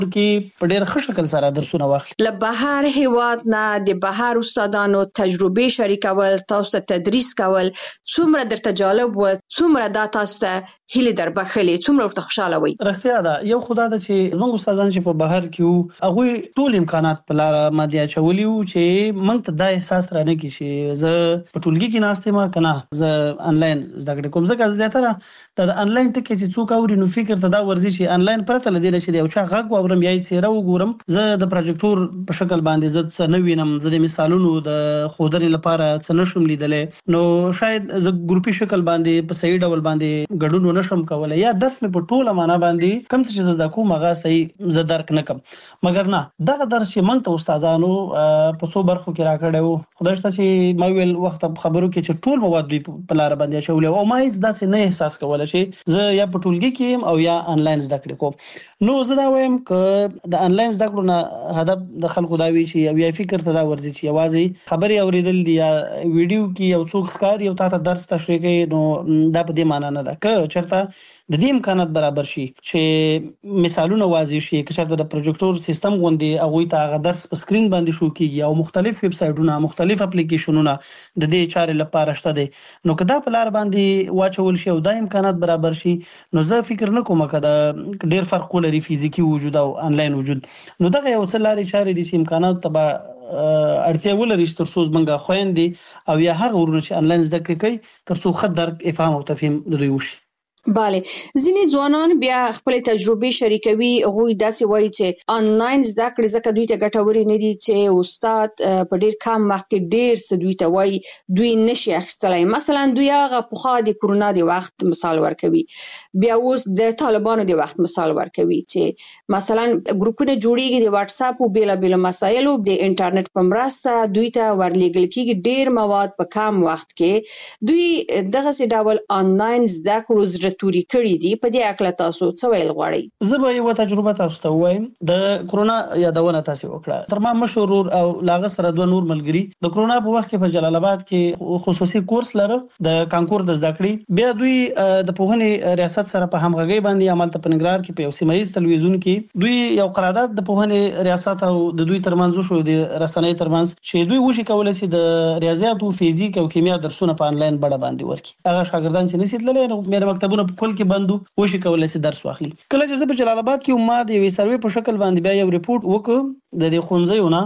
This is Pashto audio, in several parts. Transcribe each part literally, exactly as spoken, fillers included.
کې په ډېر ښه شکل سره درسونه واخلي. له بهر هیواد نه د بهر استادانو تجربې شریکول، تاسو ته تدریس کول څومره درته جالب و؟ څومره دا تاسو ته هیله در بخلې؟ څومره ورته خوشاله وي؟ رښتیا ده، یو خدا ده چې زموږ استادان چې په بهر کې وو هغوی ټول امکانات په لاره باندې اچولي وو چې موږ ته دا احساس رانه کړي چې زه په ټولګي کې ناست یم که نه زه انلاین زده کړې کوم. ځکه زیاتره د انلاین ټکي چې څوک اوري نو فکر ته دا ورځي چې انلاین پرته له دې نه چې د یو چا غږ واورم یا یې څېره وګورم، زه د پروجیکټور په شکل باندې زه څه نه وینم، زه د مثالونو د ښودنې لپاره څه نشم لیدلی، نو شاید زه ګروپي شکل باندې په صحیح ډول باندې ګډون ونشم کولی یا درس مې په ټوله معنا باندې کوم څه چې زه زده کوم هغه صحیح زه درک نه کړم. مګر نه، دغه درس چې موږ ته استادانو په څو برخو کې راکړی و، خدای شته چې ما ویل وخت خبرو کې چې ټول مواد دوی په لاره باندې اچولي او ما هېڅ داسې نه احساس کولی چې زه یا په ټولګي کې یم او یا انلاین زده کړې کوم. نو زه دا وایم که د انلاین زده کړو نه هدف د خلکو دا وي چې یو یا فکر ته دا ورځي چې یوازې خبرې اورېدل دي یا ویډیو کې یو څوک ښکاري او تا ته درس تشریح کوي، نو دا په دې معنا نه ده. که چېرته د دې امکانات برابر شي چې مثالونه واضح شي، که چېرته د پروجیکټور سیستم غوندې هغوی ته هغه درس په سکرین باندې شو کېږي او مختلف ویب سایټونه، مختلف اپلیکیشنونه د دې چارې لپاره شته دی، نو که دا په لار باندې واچول شي او دا امکانات برابر شي، نو زه فکر نه کوم که دا ډېر فرق ولري فزیکي وجود او انلاین وجود. نو دغه یو څه لارې چارې دي چې امکاناتو ته به اړتیا ولري چې تر څو زموږ خویندې او یا هغه ورونه چې انلاین زده کړې کوي تر څو ښه درک، افهام او تفهیم د دوی وشي. بله، ځینې ځوانان بیا خپلې تجربې شریکوي. هغوی داسې وایي چې آنلاین زده کړې ځکه دوی ته ګټورې نه دي چې استاد په ډېر کم وخت کې ډېر څه دوی ته وایي، دوی نشي اخیستلی. مثلا دوی هغه پخوا د کرونا د وخت مثال ورکوي، بیا اوس د طالبانو د وخت مثال ورکوي چې مثلا ګروپونه جوړیږي د واتساپ او بېلابېلو مسایلو د انټرنیټ په مرسته دوی ته ورلیږل کېږي ډېر مواد په کم وخت کې. دوی دغسې ډول آنلاین زده کړو زړه توري کړي دي. په دې هکله تاسو څه ویل غواړئ؟ زه به یوه تجربه تاسو ته ووایم. د کرونا یادونه تاسې وکړه. تر ما مشر ورور او له هغه سره دوه نور ملګري د کرونا په وخت کې په جلال آباد کې خصوصي کورس لره د کانکور د زده کړې. بیا دوی د پوهنې ریاست سره په همغږۍ باندې همالته په ننګرهار کې په یو سیمه ییز تلویزیون کې دوی یو قرارداد د پوهنې ریاست او د دوی ترمنځ وشو، د رسنۍ ترمنځ، چې دوی وشي کولی شي د ریاضیاتو، فزیک او کیمیا درسونه په انلاین بڼه باندې ورکړي. هغه شاګردان چې نشي تللی نو مېره مکتبونه په کل کې بندو وشي کولی شي درس واخلي. کله چې زه په جلال آباد کې ما د یوې سروې په شکل باندې بیا یو ریپورټ وکړ د دې ښوونځیو نه،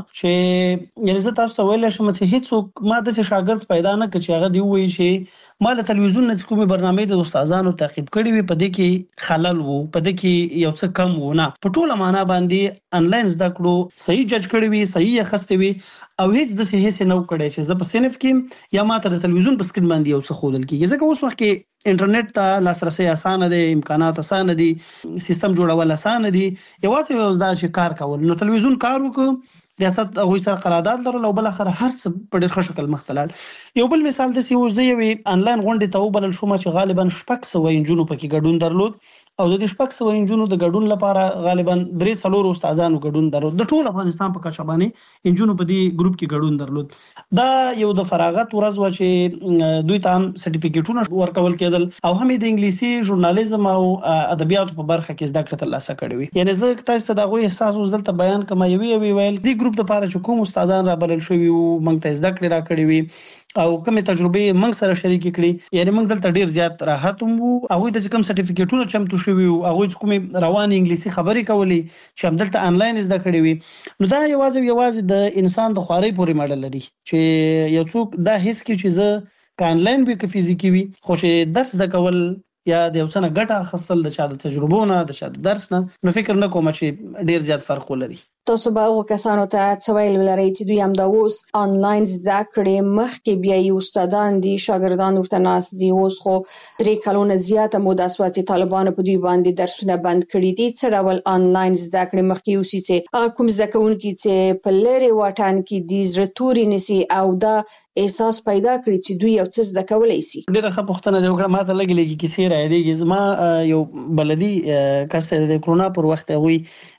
چې یعنې زه تاسو ته ویلی شم چې هېڅوک ما داسې شاګرد پیدا نه کړ چې هغه دې ووایي چې ما له تلویزیون نه چې کومې برنامې د استادانو تعقیب کړي وي په دې کې خلل و، په دې کې یو څه کم و. نه، په ټوله معنا باندې انلاین زده کړو صحیح جج کړي وي، صحیح یې اخیستې وي او هیڅ داسې هیڅ نه و کړی چې زه په صنف کې یا ما ته د تلویزیون په سکرین باندې یو څه ښودل کېږي. ځکه اوس وخت کې انټرنیټ ته لاسرسی اسانه دی، امکانات اسانه دي، سیستم جوړول اسانه دي، یوازې یو دا چې کار کول. نو تلویزیون کار وکړو، ریاست هغوی سره قرارداد لرل او بالاخره هر څه په ډېر ښه شکل مخ ته لاړ. یو بل مثال داسې و، زه یوې انلاین غونډې ته وبلل شوم چې غالبا شپږ سوه نجونو پکې ګډون درلود او د دې شپږ سوه نجونو د ګډون لپاره غالبا درې څلورو استادانو ګډون درلود. د ټول افغانستان په کچه باندې نجونو په دې ګروپ کې ګډون درلود. دا یو د فراغت ورځ وه چې دوی ته هم سرټیفیکیټونه ورکول کېدل او هم د انګلیسي، ژورنالیزم او ادبیاتو په برخه کې زده کړې ترلاسه کړې وي. یعنې زه تاسو ته د هغوی احساس اوس دلته بیان کړم. یوې یوې ویل دې ګروپ دپاره چې کوم استادان رابلل شوي وو، موږ ته زده کړې راکړې وي او کومې تجربې موږ سره شریکې کړي، یعنې موږ دلته ډېر زیات راحت هم وو. هغوی ته چې کوم سرټیفیکیټونه چمتو شوي وو، هغوی چې کومې روانې انګلیسي خبرې کولې چې همدلته انلاین زده کړې وي، نو دا یوازې یوازې د انسان د خوارۍ پورې مړه لري چې یو څوک دا حس کړي چې زه که انلاین وي که فزیکي وي، خو چې درس زده کول یا د یو څه نه ګټه اخیستل د چا د تجربو نه، د چا د درس نه، نو فکر نه کوم چې ډېر زیات فرق ولري. تاسو به هغو کسانو ته څه ویل ولرئ چې دوی همدا اوس آنلاین زده کړې مخکې بیا یې استادان دي، شاګردان ورته ناست دي، اوس خو درې کلونه زیاته موده شوه چې طالبانو په دوی باندې درسونه بند کړي دي. څه ډول آنلاین زده کړې مخکې اوسي چې هغه کوم زده کوونکي چې په لرې واټن کې دي زړه توري نیسي او دا احساس پیدا کړي چې دوی یو څه زده کولی شي. ډېره ښه پوښتنه دې وکړه. ما ته لږې لږې کیسې رایادېږي. زما یو بلدي کس ته د کرونا پر وخت هغوی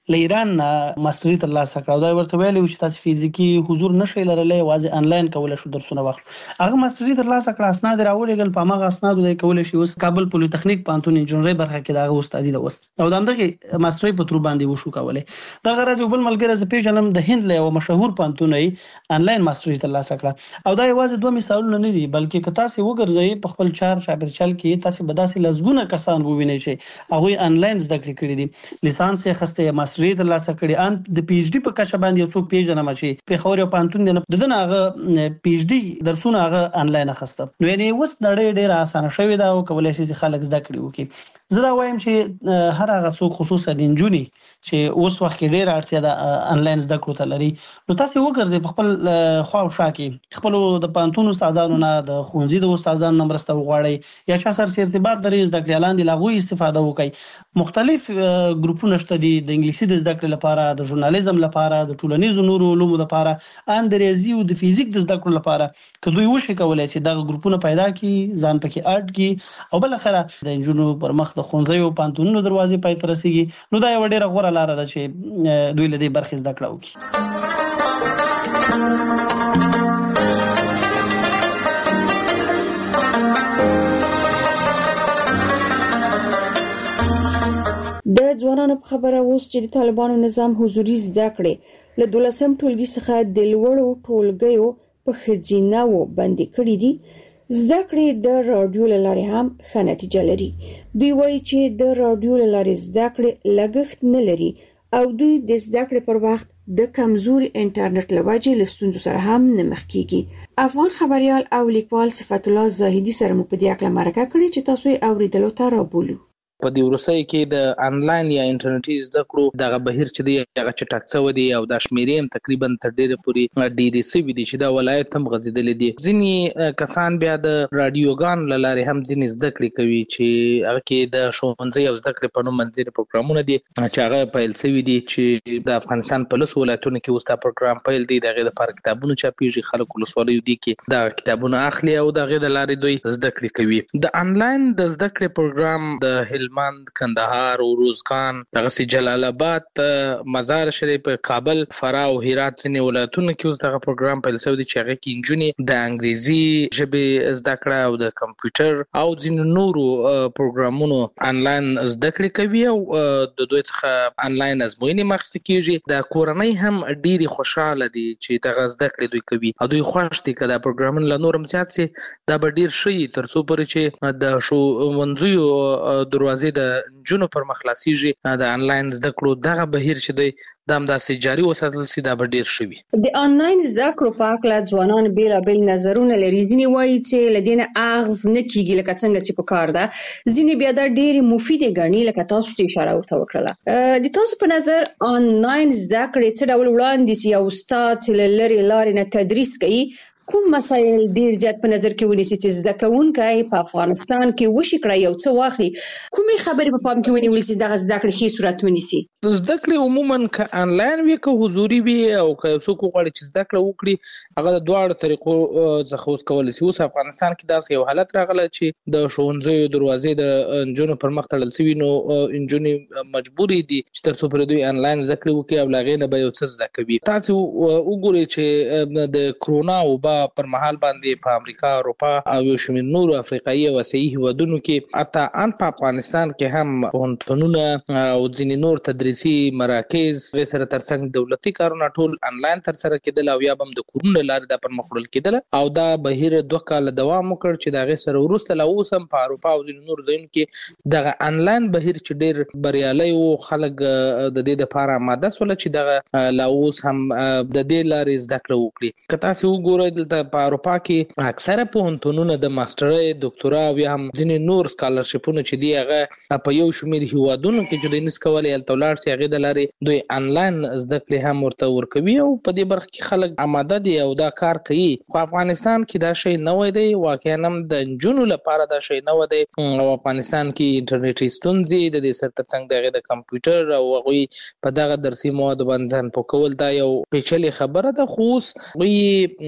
له ایران ماستري ترلاسه کړه او دا ورته ویلي چې تاسو فزیکي حضور نشئ لرلی، یوازې انلاین کولای شو درسونه واخلو. هغه ماستري ترلاسه کړه، اسناد راولېږل، په هماغه اسنادو دی کولی شي اوس کابل پولي تخنیک پوهنتون انجنیري برخه کې د هغه استادي ده اوس او د همدغې ماستري په ترو باندې وشو کولی. دغه راز یو بل ملګری زه پېژنم د هند له یوه مشهور پوهنتون یې انلاین ماستري ترلاسه کړه او دا یوازې دوه مثالونه نه دي، بلکې که تاسې وګرځئ په خپل چار چاپېریال کې تاسې به داسې لسګونه کسان ووینئ چې هغوی انلاین زده کړې کړي دي، لیسانس یې اخیستی، ماستري یې ترلاسه کړې، ان د پی ایچ ډي په کچه باندې یو څوک پېژنم چې پېښور یو پوهنتون دی د ده نه هغه پی ایچ ډي درسونه هغه انلاین اخیسته. نو یعنې اوس نړۍ ډېره اسانه شوې ده او کولی شي چې خلک زده کړې وکړي. زه دا وایم چې هر هغه څوک خصوصا نجونې چې اوس وخت کې ډېره اړتیا ده انلاین زده کړو ته لري، نو تاسې وګرځئ په خپل خوا او شا کې خپلو د پوهنتون استادانو نه، د ښوونځي د استادانو نه مرسته وغواړئ یا چا سره چې ارتباط لري زده کړې لاندې له هغوی استفاده وکړئ. مختلف ګروپونه شته دي د انګلیسي د زده کړې لپاره، د ژورنالیزم لپاره، د ټولنیزو نورو علومو لپاره، ان د ریاضي او د فزیک د زده کړو لپاره که دوی وشي کولی چې دغه ګروپونه پیدا کړي، ځان پکې اډ کړي او بالاخره د نجونو پر مخ د ښوونځیو او پوهنتونونو دروازې پای ته رسېږي، نو دا یوه ډېره غوره لاره ده چې دوی له دې برخې زده کړه وکړي. د ځوانانو په خبره اوس چې د طالبانو نظام حضوري زده کړې له دولسم ټولګي څخه د لوړو ټولګیو په ښځینه‌وو بندي کړي دي، زده کړې د راډیو له لارې هم ښه نتیجه لري. دوی وایي چې د راډیو له لارې زده کړې لګښت نه لري او دوی د زده کړې پر وخت د کمزوري انټرنیټ له وجې له ستونزو سره هم نه مخ کیږي. افغان خبریال او لیکوال صفت الله زاهدي سره مو په دې اړه مرکه کړې چې تاسو یې اوریدلو ته رابولو. په دې وروستیو کې د انلاین یا انټرنیټي زده کړو دغه بهیر چې دی هغه چټک شوی دی او د شمیرې هم تقریبا تر ډېره پورې ډېرې شوي دي چې دا ولایت هم غځېدلی دي. ځینې کسان بیا د راډیوګانو له لارې هم ځینې زده کړې کوي چې هغه کې د ښوونځي او زده کړې په نوم منځني پروګرامونه دي چې هغه پیل شوي دي چې د افغانستان په لسو ولایتونو کې اوس دا پروګرام پیل دی. د هغې دپاره کتابونه چاپېږي، خلک ولسوالیو دي کې دغه کتابونه اخلي او د هغې د لارې دوی زده کړې کوي. د انلاین د زده کړې پروګرام د هلمند، کندهار او روزګان، دغسې جلال آباد، مزار شریف، کابل، فراه او هرات ځینې ولایتونو کې اوس دغه پروګرام پیل شوی دی چې هغې کې نجونې د انګریزي ژبې زده کړه او د کمپیوټر او ځینو نورو پروګرامونو انلاین زده کړې کوي او د دوی څخه انلاین ازموینې هم اخیستل کېږي. د کورنۍ هم ډېرې خوشحاله دي چې دغه زده کړې دوی کوي او دوی خوښ دي که دا پروګرامونه له نور هم زیات سي دا به ډېر ښه وي تر څو پورې چې د ښوونځیو دروازې د نجونو پر مخ خلاصېږي. د انلاین زده کړو دغه بهیر چې دی دا همداسې جاري وساتل سي دا به ډېر ښه وي. د انلاین زده کړو په هکله ځوانان بېلابېل نظرونه لري. ځینې وایي چې له دې نه اغز نه کېږي لکه څنګه چې په کار ده، ځینې بیا دا ډېرې مفیدې ګڼي لکه تاسو چې اشاره ورته وکړله. د تاسو په نظر انلاین زده کړې څه ډول وړاندیز یا استاد چې له لرې لارې نه تدریس کوي کوم مسایل ډیر زیات په نظر کې ونیسي چې زده کوونکی په افغانستان کې وشي کړی یو څه واخلي؟ کومې خبرې په پام کې ونیول چې دغه زده کړې ښې صورت ونیسي؟ زده کړې عموما که انلاین وي که حضوري وي او که یو څوک وغواړي چې زده کړه وکړي هغه د دواړو طریقو څخه اوس کولی شي. اوس افغانستان کې داسې یو حالت راغلی چې د ښوونځیو دروازې د نجونو پر مخ تړل شوي، نو نجونې مجبورې دي چې تر څو پورې دوی انلاین زده کړې وکړي او له هغې نه به یو څه زده کوي. تاسې وګورئ چې د کرونا وبا پر مهال باندې په امریکا، اروپا او یو شمېر نورو افریقایي او اسیایي هیوادونو کې حتی ان په افغانستان کې هم پوهنتونونه او ځینې نور تدریسي مراکز هغې سره ترڅنګ دولتي کارونه ټول انلاین ترسره کېدل او یا به هم د کورونو له لارې دا پرمخ وړل کېدل او دا بهیر دوه کاله دوام وکړ چې د هغې سره وروسته لا اوس هم په اروپا او ځینې نورو ځایونو کې دغه انلاین بهیر چې ډېر بریالی و، خلک د دې دپاره آماده سوله چې دغه لا اوس هم د دې لارې زده کړه وکړي. که تاسې وګورئ دلته په اروپا کې اکثره پوهنتونونه د ماسټرۍ، دکتورا او یا هم ځینې نور سکالرشپونه چې دي هغه په یو شمېر هیوادونو کې چې دوی نشي کولی هلته ولاړ شي، هغې د لارې دوی انلاین زده کړې هم ورته ورکوي او په دې برخه کې خلک آماده دي او دا کار کوي. خو افغانستان کې دا شی نوی دی، واقعا هم د نجونو لپاره دا شی نوی دی او افغانستان کې انټرنیټي ستونزې د دې سره ترڅنګ د هغې د کمپیوټر او هغوی په دغه درسي موادو باندې ځان پوه کول دا یو پیچلې خبره ده. خو اوس هغوی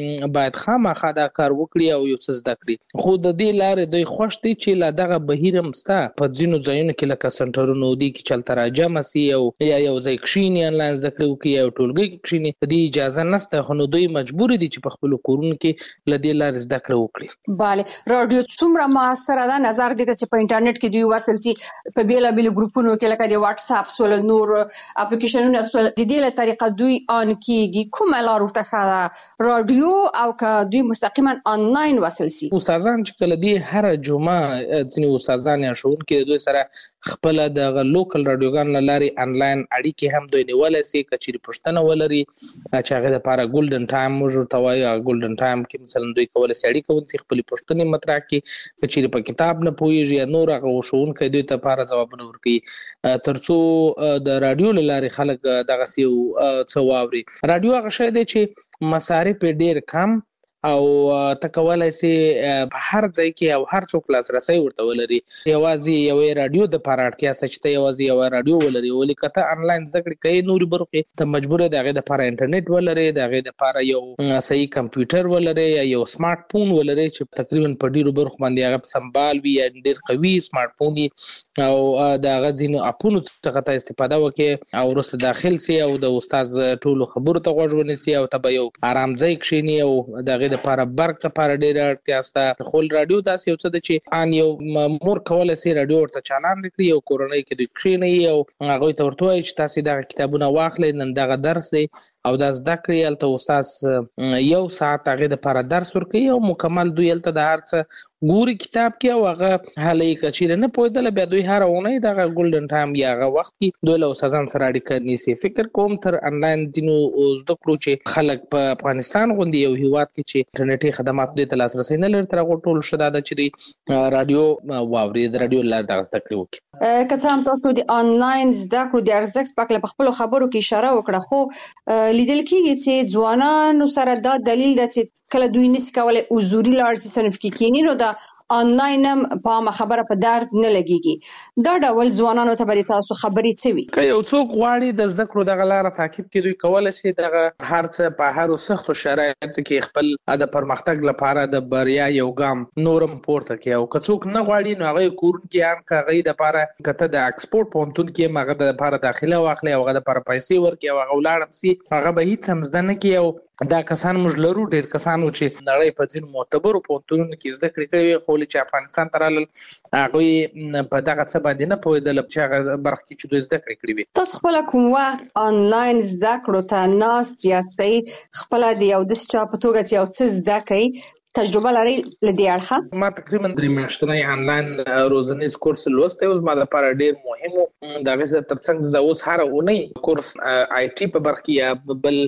باید خامخا دا کار وکړي او یو څه زده کړي. خو د دې لارې دوی خوښ دي چې لا دغه بهیر هم سته په ځینو ځایونو کې لکه سنټرونو دي کې چلته راجمع سي او یا یو ځای کښیني انلاین زده کړې وکړي یا ټولګي کې کښیني. د دې اجازه نشته خو نو دوی مجبور دي چې په خپلو کورونو کې له دې لارې زده کړه وکړي. بله راډیو څومره موثره ده؟ نظر دې ته چې په انټرنیټ کې دوی وصل چې په بیلابیلو ګروپونو کې لکه د واتس اپ سول نور اپلیکیشنونه سول د دې له طریقه دوی آن کیږي. کومه لار ورته ښه راډیو او که دوی مستقیما آنلاین وصل سي؟ استادان چې کله دی هر جمعه ځینې استادان یا ښوونکي د دوی سره خپل د لوکل راډیوګان له لارې آنلاین اړیکې هم دوی نیولی سي که چیرې پوښتنه ولري چې هغې دپاره ګولډن ټایم موږ ورته وایو. ګولډن ټایم کې مثلا دوی کولی سي اړیکه ونیسي خپلې پوښتنې مطرح کړي که چیرې په کتاب نه پوهېږي یا نور هغه ښوونکی دوی ته لپاره ځوابونه ورکوي تر څو د راډیو له لارې خلک دغسې یو څه واوري. راډیو هغه شی دی چې مصارف یې ډېر کم او ته کولی سي په هر ځای کې او هر څوک لاسرسی ورته ولري. یوازې یوې راډیو دپاره اړتیا شته چې ته یوازې یوه راډیو ولري. ولې که ته انلاین زده کړې کوې نورې برخو کې ته مجبور یې د هغې دپاره انټرنیټ ولرې، د هغې دپاره یو صحیح کمپیوټر ولرې یا یو سمارټ فون ولرې چې تقریبا په ډېرو برخو باندې هغه سمبال وي یا ډېر قوي سمارټ فون وي او د هغه ځینو اپونو څخه ته استفاده وکړې او وروسته داخل سي او د استاد ټولو خبرو ته غوږ ونیسي او ته به یو ارام ځای کښېني او د هغې دپاره برق دپاره ډېره اړتیا شته. خو راډیو داسې یو څه ده چې ان یو مور کولی سي راډیو ورته چالان کړي او کورنۍ کې دوی کښېنوي او هغوی ته ورته وایي چې تاسې دغه کتابونه واخلئ نن دغه درس دی او دا زده کړئ. هلته استاد یو ساعت هغې دپاره درس ورکوي او مکمل دوی هلته د هر څه ګوري کتاب کې او هغه هلی که چیرې نه پوهېدله بیا دوی هره اونۍ دغه ګولډن ټایم یا هغه وخت کې دوی له استادانو سره اړیکه نیسي. فکر کوم تر انلاین ځینو زده کړو چې خلک په افغانستان غوندې یو هېواد کې چې انټرنیټي خدماتو دې ته لاسرسی نه لري تر هغو ټولو ښه دا ده چې دوی راډیو واوري، د راډیو له لارې دغه زده کړې وکړي. که څه هم تاسو د آنلاین زده کړو د ارزښت په هکله په خپلو خبرو کې اشاره وکړه، خو لیدل کېږي چې ځوانانو سره دا دلیل ده چې کله دوی نشي کولی حضوري لاړ شي صنف کې کښېني نو دا آنلاین هم په عامه خبره په درد نه لګېږي. دا ډول ځوانانو ته به تاسو خبرې څه وي؟ که یو څوک غواړي د زده کړو دغه لاره تعقیب کړي دوی کولی شي دغه هر څه په هرو سختو شرایطو کې خپل د پرمختګ لپاره د بریا یو ګام نورم پورته کړي. او که څوک نه غواړي نو هغه یې کورونو کې هم که هغوی دپاره که ته د اکسفورډ پوهنتون کې هم هغه دپاره داخله واخلي او هغه دپاره پیسې ورکړي او هغه ولاړ هم سي هغه به هېڅ هم زده نه کړي. او دا کسان موږ لرو ډېر کسانو چې نړۍ په ځینو معتبرو پوهنتونونو کې زده کړې کړې وي خو چې افغانستان ته رالل هغوی په دغه څه باندې نه پوهېدل چې هغه برخه کې چې دوی زده کړې کړې وي. تاسو خپله کوم وخت آنلاین زده کړو ته ناست یاستئ؟ خپله د یو داسې چا په توګه چې یو څه زده کوئ تجربه لرئ له دې اړخه؟ ما تقریبا درې میاشتنی آنلاین روزنیز کورس لوستی و. زما دپاره ډېر مهم و. د هغې سره تر څنګ زه اوس هره اونۍ کورس آی ټي په برخه کې یا بل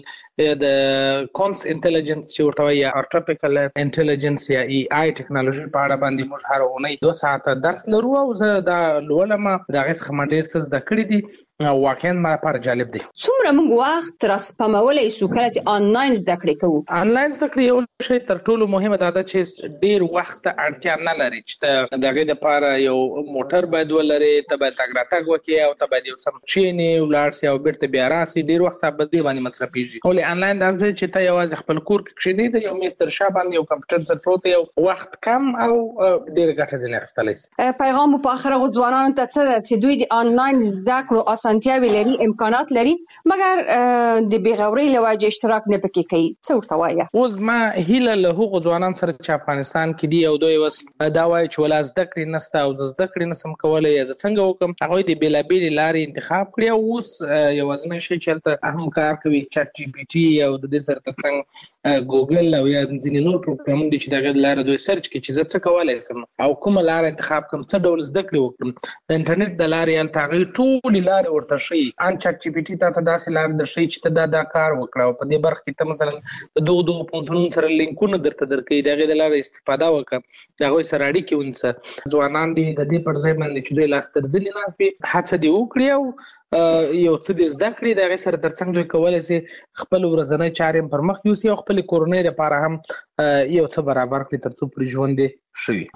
د کونس انټیلیجنس چې ورته وایي یا آرټیفیشل انټیلیجنس یا ای آی ټیکنالوژي په اړه باندې موږ هره اونۍ دوه ساعته درس لرو او زه دا لولم. د هغې څخه ما ډېر څه زده کړي دي او واقعا ما لپاره جالب دی. څومره موږ وخت راسپمولی سو کله چې آنلاین زده کړې کوو؟ آنلاین زده کړې یو شی تر ټولو مهمه دا ده چې ډېر وخت ته اړتیا نه لري چې ته د هغې دپاره یو موټر باید ولرې، ته باید تګ راتګ وکړې او ته باید یو څه کښېنې ولاړ سې او بېرته بیا راسې. ډېر وخت په دې باندې مصرفېږي. ولې آنلاین داسې دی چې ته یوازې خپل کور کې کښېنې د یو میز تر شا باندې یو کمپیوټر سره پروت دی، یو وخت کم او ډېره ګټه ځینې اخیستلی شي. پیغام مو په آخر هغو ځوانانو ته څه ده چې دوی د آنلاین زده کړو اسانتیاوې لري، امکانات لري، مګر د بېغورۍ له وجې اشتراک نه پکې کوي؟ څه ورته وایه؟ اوس ما هیله له هغو ځوانانو سره چې افغانستان کې دي او دوی اوس دا وایي چې ولا زده کړې نشته او زه زده کړې نشم کولی یا زه څنګه وکړم، هغوی د بېلابېلې لارې انتخاب کړي او اوس یوازینی شی چې هلته هم کار کوي چټ جي پي ټي او د دې سره تر څنګ ګوګل او یا ځینې نور پروګرامونه دي چې د هغې د لارې دوی سرچ کړي چې زه څه کولی شم او کومه لاره انتخاب کړم، څه ډول زده کړې وکړم. د انټرنیټ د لارې هلته هغوی ټولې لارې ورته ښیي. ان چټ جي پي ټي تا ته داسې لارې درښیي چې ته دا دا کار وکړه او په دې برخه کې ته مثلا د دغو دغو پوهنتونونو سره لینکونه درته درکوي، د هغې د لارې استفاده وکړه، د هغوی سره اړیکې ونیسه. ځوانان دي د دې پر ځای باندې چې دوی لاس تر زنې ناست وي هڅه دې وکړي او یو څه دې زده کړي، د هغې سره تر څنګ دوی کولی شي خپل ورځنی چارې هم پر مخ یوسي او خپلې کورنۍ لپاره هم یو څه برابر کړي تر څو پرې ژوند یې ښه وي.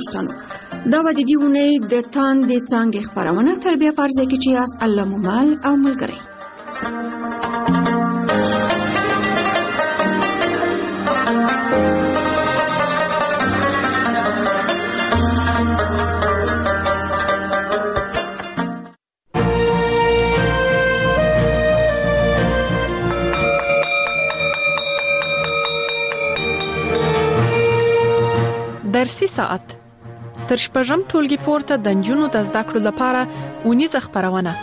دوستانو دا و د دې اونۍ د تاندې څانګې خپرونه تر بیا په ارزه کې چې یاست الله مو مل او ملګری. درسي ساعت تر شپږم ټولګي پورته د نجونو د زده کړو لپاره اونیزه خپرونه.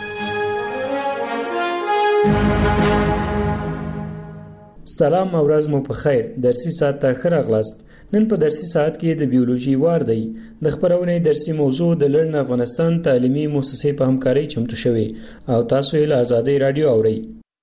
سلام او ورځ مو په خیر. درسي ساعت ته ښه راغلاست. نن په درسي ساعت کې د بیولوژي وار دی. د خپرونې درسي موضوع د لرن افغانستان تعلیمي مؤسسې په همکارۍ چمتو شوې او تاسو یې له آزادۍ رادیو اورئ.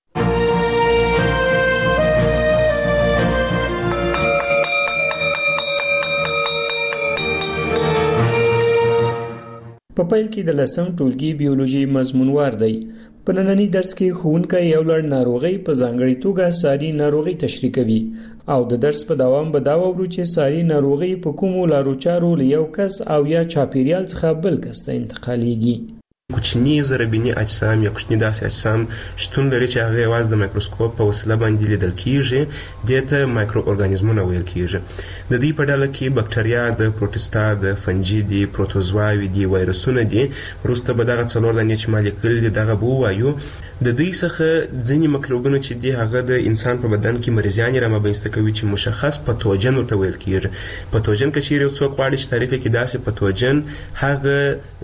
په پیل کې د لسم ټولګي بیولوژي مضمونوار دی. په نننی درس کې ښوونکی یو لړ ناروغۍ په ځانګړې توګه ساري ناروغۍ تشریح کوي او د درس په دوام به دا وورو چې ساري ناروغۍ په کومو لارو چارو له یو کس او یا چاپیریال څخه بل کس ته انتقالیږي. کوچني ضربیني اجسام یا کوچني داسې اجسام شتون لري چې هغه یوازې د مایکروسکوپ په وسیله باندې لیدل کیږي. دته مایکرو ارګانیزمونه ویل کیږي. د دې په ډله کې بکټریا، د پروټستا، د فنجي دي، پروتوزواوي دي، وایرسونه دي. وروسته به دغه څلور دانې چې مالیکول دي دغه به وایو. د دې څخه ځینې مکروبونه چې دي هغه د انسان په بدن کې مریضیان رامنځته کوي چې مشخص پاتوجن ورته ویل کیږي. پاتوجن که چیرې څوک غواړي چې تعریف کړي داسې پاتوجن هغه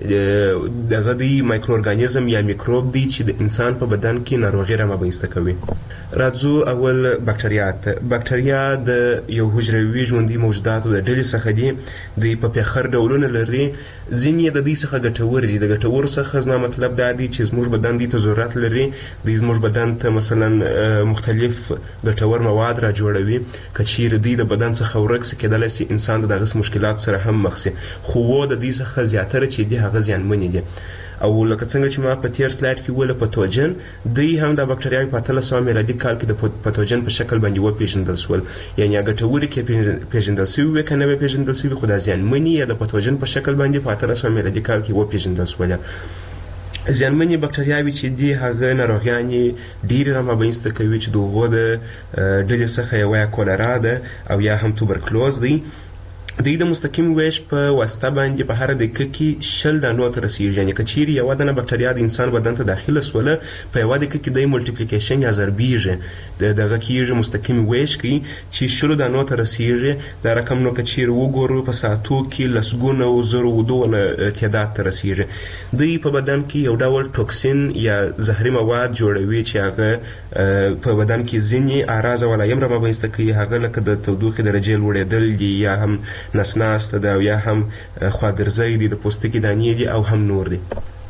دغه دی مایکرو ارګانیزم یا میکروب دی چې د انسان په بدن کې ناروغي رامنځته کوي. راځو اول بکټریا ته. بکټریا د یو حجروي ژوندي موجوداتو د ډلې څخه دي. د په پیخر ډولونه لري. ځینې د دې څخه ګټور دي. د ګټور څخه زما مطلب دا دی چې زموږ بدن دې ته ضرورت لري. د زموږ بدن ته مثلا مختلف ګټور مواد را جوړوي. کچیر دی د بدن څخه ورک سي کېدل سي انسان دغه مشکلات سره هم مخ سي. خو و د دې څخه زیاتره چې دی هغه زیانمن دي. او لکه څنګه چې ما په تیر سلاید کې ویل پاتوجن دی هم د بکټریاوي په اتلس سوه میلادي کال کې د پاتوجن په شکل باندې وپېژندل شول. یعنی هغه ګټوري کې پیژندل شوي وي که نه وي پیژندل شوي خو دا زیانمنې یا د پاتوجن په شکل باندې په اتلس سوه میلادي کال کې وپېژندل شول. زیانمنې بکټریاوي چې دي هغه ناروغیانې ډېرې رامنځته کوي چې د هغو د ډلې څخه یوه یا کولرا ده او یا هم توبرکلوز دی. دوی د مستقیم ویش په واسطه باندې په هر دقیقه کې شل دانو ته رسیږي. یعنې که چیرې یوه دانه بکټریا د انسان بدن ته داخله سوله په یوه دقیقه کې دی ملټیپلیکیشن یا ضربیږي دغه کېږي مستقیم ویش کوي چې شلو دانو ته رسیږي. دا رقم نو که چیرې وګورو په ساعتو کې لسګونه او زرو ودونه تعداد ته رسیږي. دوی په بدن کې یو ډول ټوکسین یا زهري مواد جوړوي چې هغه په بدن کې ځینې اعراض او علایم رامنځته کوي. هغه لکه د تودوخې درجې لوړېدل دي یا هم نسناسته ده او یا هم خواګرځی دي، د پوستکي دانې دي او هم نور دي.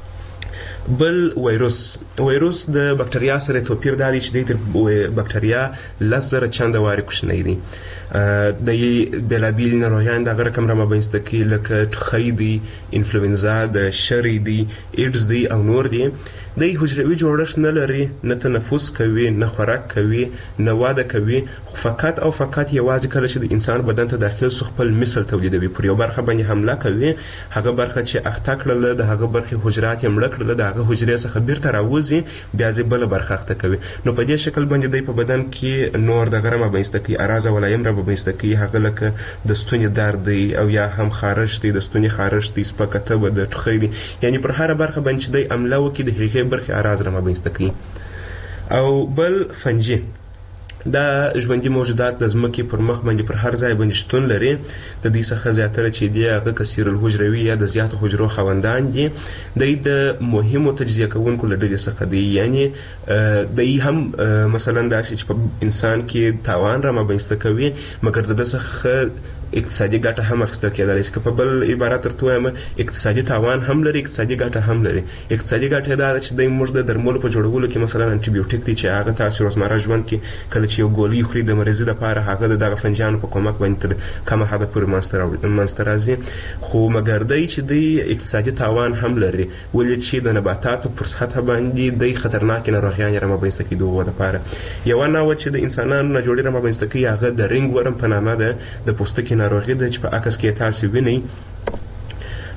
بل وایروس. وایروس د بکټریا سره توپیر دا دی چې د بکټریا لس زره چنده وارې کوچنی دي. د بېلابېلې ناروغیان دغه رقم رامنځته کوي لکه ټوخی دی، انفلوئنزا ده، شری دی، ایډز دی او نور دي. دی حجروي جوړښت نه لري، نه تنفس کوي، نه خوراک کوي، نه واده کوي. خو فقط او فقط یوازې کله چې د انسان بدن ته داخل سو خپل مثل تولیدوي. پر یو برخه باندې حمله کوي. هغه برخه چې اخته کړله د هغه برخې حجرات یې مړه کړله د هغه حجرې څخه بیرته راوځي بیا ځې بله برخه اخته کوي. نو په دې شکل باندې دی په بدن کې نور دغه رامنځته کوي اعراض او علایم رامنځته کوي. هغه لکه د ستوني درد دی او یا هم خارش دی، د ستوني خارش دی، سپکه تبه ده، ټوخی دی. یعنې پر هره برخه باندې چې دی حمله وکړي د هغې برخې اعراض رامنځته کوي. او بل فنجي. دا ژوندي موجودات د ځمکې پر مخ باندې پر هر ځای باندې شتون لري. د دې څخه زیاتره چې دی هغه کثیر الحجروي یا د زیاتو حجرو خاوندان دي. دوی د مهمو تجزیه کوونکو له ډلې څخه دي. یعنې دوی هم مثلا داسې چې په انسان کې تاوان رامنځته کوي مګر د ده څخه اقتصادي ګټه هم اخیستل کېدلی شي. که په بل عبارت درته ووایم اقتصادي تاوان هم لري، اقتصادي ګټه هم لري. اقتصادي ګټه دا ده چې دوی موږ د درملو په جوړولو کې مثلا انټي بیوټیک دی چې هغه تاسو روزمره ژوند کې کله چې یو ګولۍ خوري د مریضي لپاره هغه د دغه فنجانو په کومک باندې تر کمه حده پورې منځته راځي. خو مګر دی چې دوی اقتصادي تاوان هم لري. ولې چې د نباتاتو پر سطحه باندې دوی خطرناکې ناروغیانې رامنځته کوي د هغو دپاره. یوه نوعه چې د انسانانو نه جوړې رامنځته کوي هغه د رنګ ورم په نامه ده. د پوستکي ناروغي ده چې په عکس کې تاسو وینئ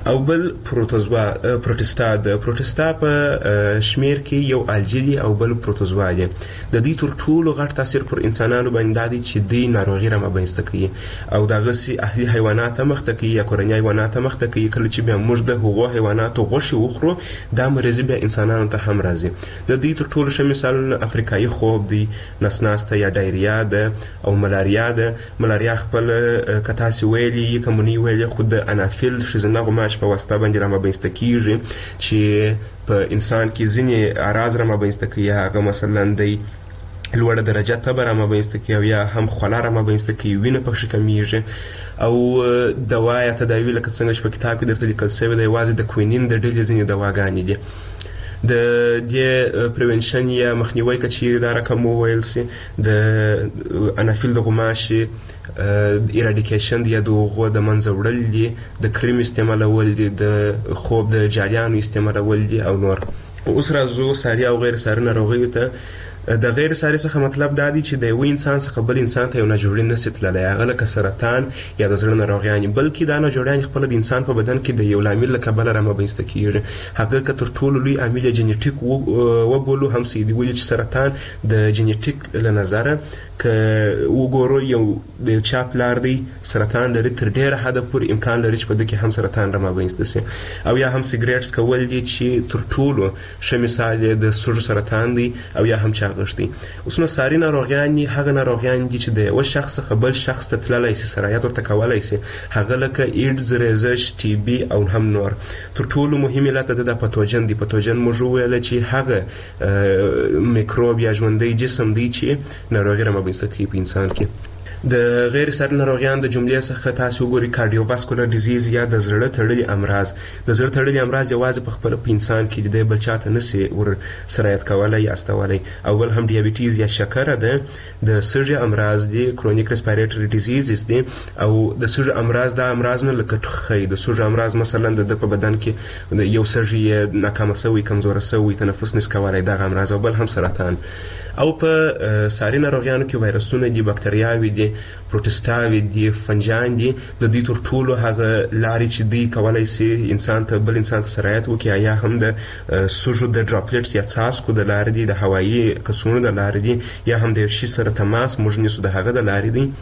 او بل پروتوزوا پروتستا د پروتستا په شمیر کې یو الجی دی او بل پروتوزوا دی. د دې تر ټولو غټ تاثیر پر انسانانو باندې دی چې د ناروغي را مبینسته کوي او دغه سي اهلي حیوانات مخته کوي یا کورنۍ حیوانات مخته کوي. کله چې بیا موږ د هغو حیواناتو غوښه وخورو دا مرض بیا انسانانو ته هم راځي. د دې تر ټولو ښه مثالونه افریقایي خوب دی، نسناسته یا ډایریا ده او ملاریا ده. ملاریا خپل کتاسي ویلي کمونی ویلي خود د انافیل شزنه غماش په واسطه باندې را مبینسته کیږي چې په انسان کې ځینې اعراض را مبینسته کوي. هغه مثلا دی لوړه درجه تبه را مبینسته کوي یا هم خوله را مبینسته کوي، وینه پکې کمیږي. او دوا یا تداوی لکه څنګه چې په کتاب کې درته لیکل شوی دی یوازې د کوینین د ډلې ځینې دواګانې دي. د دې پریونشن یا مخنیوي که چیرې دا رقم وویل سي د انافیل د غوماشي ایراډیکیشن دی یا د هغو د منځه وړل دي، د کریم استعمالول دي، د خوب د جاریانو استعمالول دي او نور. اوس راځو ساري او غیر ساري ناروغیو ته. د غیر ساري څخه مطلب دا دی چې د یو انسان څخه بل انسان ته یو ناجوړی نشي تللی، هغه لکه سرطان یا د زړه ناروغیانې، بلکې دا ناجوړیانې خپله د انسان په بدن کې د یو لامل له کبله را مبینسته کیږي. هغه که تر ټولو لوی عامل یې جنیټیک وبولو هم څه دي ولې چې سرطان د جنیټیک له نظره که وګورو یو د یو چا پلار دی سرطان لري، تر ډېره حده پورې امکان لري چې په ده کې هم سرطان را مبینسته سي. او یا هم سیګریټ څکول دي چې تر ټولو ښه مثال یې د سږو سرطان دی او یا هم چاغښت دی. اوس نو ساري ناروغیانې هغه ناروغیان دي چې د یوه شخص څخه بل شخص ته تللی سي، سرایت ورته کولی سي، هغه لکه ایډز، ریزش، ټي بي او هم نور. تر ټولو مهم علت د د پاتوجن دی. پاتوجن موږ وویله چې هغه میکروب یا ژوندی جسم دی چې ناروغي را مبینسته کوي په انسان کې. د غیر ساري ناروغیان د جملې څخه تاسو وګورئ کارډیوواسکولر ډیزیز یا د زړه تړلي امراض. د زړه تړلي امراض یوازې په خپله په انسان کې دی، بل چاته نسي ور سرایت کولی یا استولی. او بل هم ډیابیټیز یا شکره ده. د سږي امراض دي، کرونیک ریسپایریټري ډیزیزز دي. او د سږي امراض دا امراض نه لکه ټوخی، د سږي امراض مثلا د په بدن کې یو سږي ناکامه سوی، کمزوره سوی، تنفس نس کولی، دغه امراض. او بل هم سرطان. او په ساري ناروغیانو کې وایرسونه دي، بکتریاوې دي، پروټسټاوې دي، فنجان دي. د دوی تر ټولو هغه لارې چې دوی کولی سي انسان ته بل انسان ته سرایت وکړي یا هم د سږو د ډراپلیټس یا څاڅکو د لارې دي، د هوایي کڅوړو د لارې دي، یا هم د یو شي سره تماس موږ نیسو د هغه د لارې دي.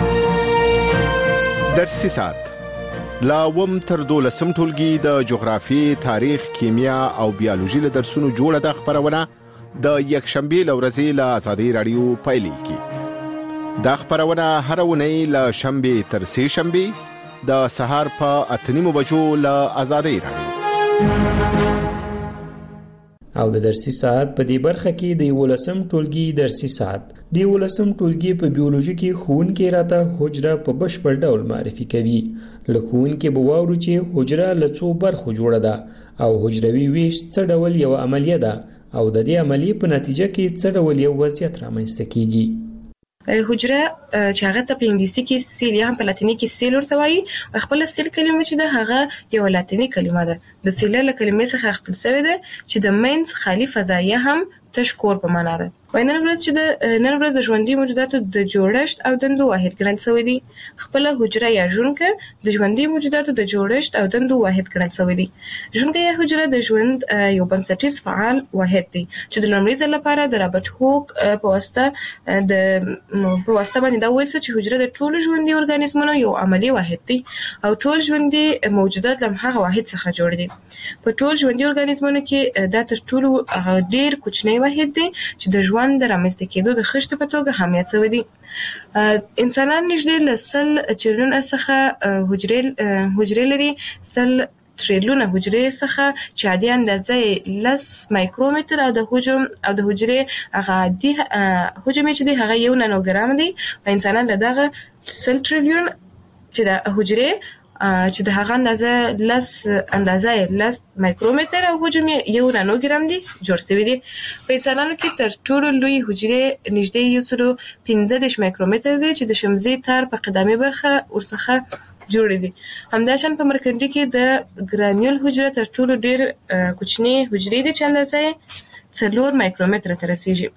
درسي ساعت لا وم تر دولسم ټولګي د جغرافي، تاریخ، کیمیا او بیولوژي له درسونو جوړه ده خبرونه د یکشنبه لورځي له آزادۍ رادیو پایلیږي. دا خبرونه هر اونۍ له شنبه تر سه شنبه د سهار په اته نیمو بجو له آزادۍ رادیو. او د درسي ساعت په دې برخه کې د یولسم ټولګي درسي ساعت د یولسم ټولګي په بیولوژي کې ښوونکی راته حجره په بشپړ ډول معرفي کوي. له ښوونکي به واورو چې حجره له څو برخو جوړه ده او حجروي ویش څه ډول یو عملیه ده او د دې عملیې په نتیجه کې څه ډول یو وضعیت رامنځته کیږي. حجره چې هغه ته په انګلیسي کې سیل یا هم په لاتیني کې سیل ورته وایي. خپل سیل کلمه چې ده هغه یو لاتیني کلمه ده. د سیل له کلمې څخه اخیستل شوې ده چې د مینز خالی فضایه هم تش کور په معنا ده. وای نن ورځ چې د نن ورځ د ژوندۍ موجوداتو د جوړښت او دندو واحد ګڼل شوی دی. خپل حجره یا ژوندکه د ژوندۍ موجوداتو د جوړښت او دندو واحد ګڼل شوی دی. ژوندکه یا حجره د ژوند یو بنسټیز فعال واحد دی چې د لومړي ځل لپاره د رابرټ هوک په واسطه د په واسطه باندې دا ویل چې حجره د ټولو ژوندۍ ارګانیزمونو یو عملی واحد دی او ټول ژوندۍ موجودات له هغه واحد څخه جوړ دي. په ټول ژوندۍ ارګانیزمونو کې دا تر ټولو ډیر کوچنی واحد دی چې د ژوند د رامنځته کېدو د خښتو په توګه اهمیت شوی دی. انسانان نږدې له سل چریلیونه څخه حجرې حجرې لري. سل تریلیونه حجرې څخه چې عادي اندازه لس مایکرومتر او د حجم او د حجرې هغه عادي حجم چې دی هغه یو نانوګرام دی. په انسانان له دغه سل تریلیون چې د حجرې چې د هغه اندازه لس اندازه لس مایکرومتر او حجم یو نانوګرام دی جوړ شوی دی. په انسانانو کې تر ټولو لوی حجرې نږدې یو سل پنځه دېرش مایکرومتر دی چې د شمزي تار په قدمي برخه ورڅخه جوړ دي. همداشان په مرکندي کې د ګرانیول حجره تر ټولو ډیر کوچنی حجرې دي چې اندازه څلور مایکرومتر ته رسیږي.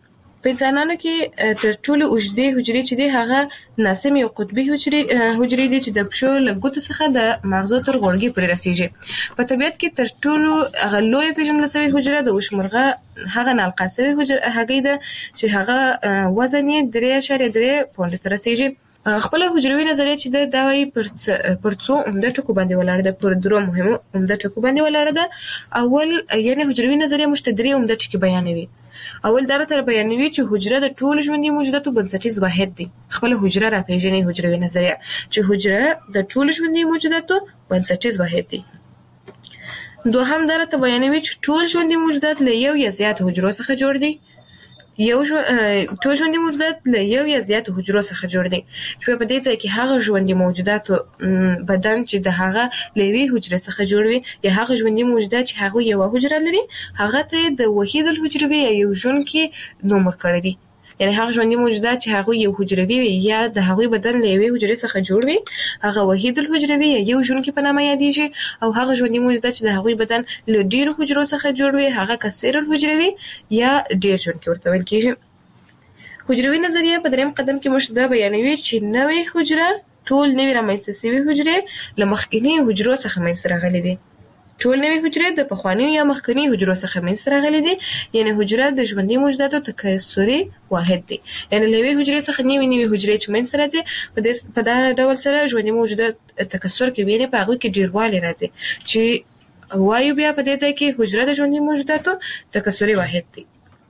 په انسانانو کې تر ټولو اوږدې حجرې چې دي هغه ناسمې او قطبي حجرې حجرې دي چې د پښو له ګوتو څخه د مغزو تر غوړګي پورې رسیږي. په طبیعت کې تر ټولو هغه لویه پیژندل شوې حجره د وشمرغه هغه نالقا شوې حجره هګۍ ده چې هغه وزن یې درې اعشاریه درې پونډو ته رسیږي. خپل حجروي نظریه چې دا وايي پر پر څو عمده ټکو باندې ولاړه ده، پر درو مهمو عمده ټکو باندې ولاړه ده. اول یعنی حجروي نظریه موږ ته درې عمده ټکي بیانوي. اول دا تر بیانوي چې حجره د ټولو ژوندي موجوداتو بنسټیز واحد دی. خپل حجره را پیژني حجروي نظریه چې حجره د ټولو ژوندي موجوداتو بنسټیز واحد دی. دوهم دا ته بیانوي چې ټول ژوندي موجودات له یو یا زیات حجرو څخه جوړ دي. یو ټول ژوندي موجودات له یو یا زیات حجرو څخه جوړ دي چې په دې ځای کې هغه ژوندي موجوداتو بدن چې د هغه لوي حجره څخه جوړ وي یا هغه ژوندي موجودات چې هغه یو حجره لري هغه ته د وحید الحجروي یا یو ژوندي نوم ورکړی دی. یعنی هغه ژوندي موجودات چې هغه یو حجروي وي یا د هغه بدن له یوې حجرې څخه جوړ وي هغه وحید الحجروي یا یو ژوندي په نامه یادېږي. او هغه ژوندي موجودات چې د هغه بدن له ډیرو حجرو څخه جوړ وي هغه کثیر الحجروي یا ډیر ژوندي ورته ویل کېږي. حجروي نظریه په دریم قدم کې موږ دا بیانوي چې نوې حجره ټول نوې رامنځته شوې حجرې له مخکینی حجرو څخه منځته راغلي دي. ټول نوې حجرې د پخوانیو یا مخکنی حجرو څخه منځته راغلي دي. یعنی حجره د ژوندي موجوداتو تکثري واحد دی. یعنی له یوې حجرې څخه نوې نوې حجرې چې منځته راځي په دې په دا ډول سره ژوندي موجودات تکثر کوي. یعنی په هغه کې ډیروالی راځي چې وایو بیا په دې ځای کې حجره د ژوندي موجوداتو تکثري واحد دی.